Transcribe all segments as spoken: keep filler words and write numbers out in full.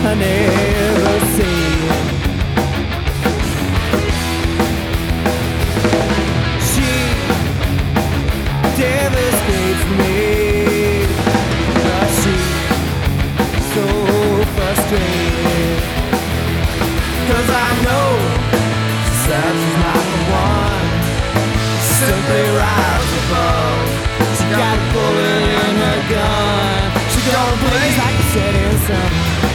I never see it. She devastates me, but she's so frustrated, 'cause I know such is not the one. She simply rises above. She got a bullet in her gun. She gonna blaze like a setting sun.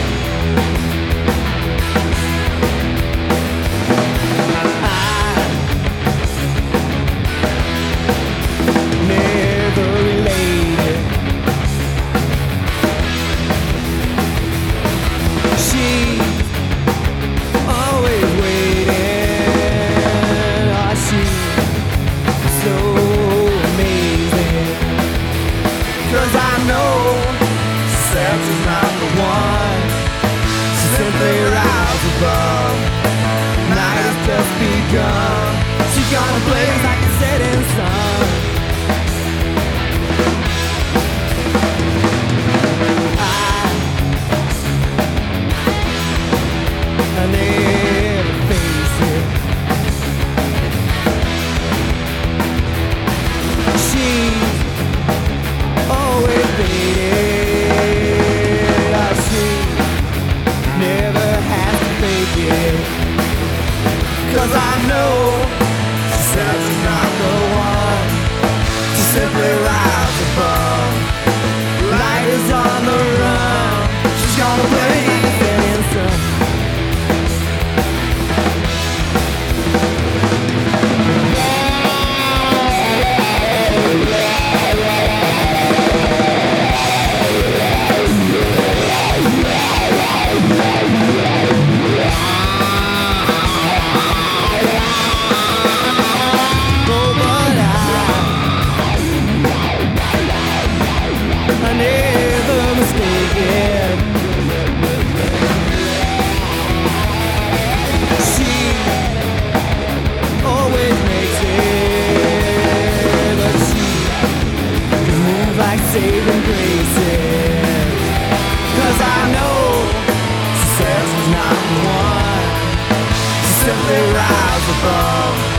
She's gonna blaze like a setting sun. I, I never face it. She's always waiting. Oh, she never has to fake it, 'cause I know such is not the one to simply rise above. Light is on the run. She's gonna blaze the setting sun. Saving graces, 'cause I know success is not the one to simply rise above.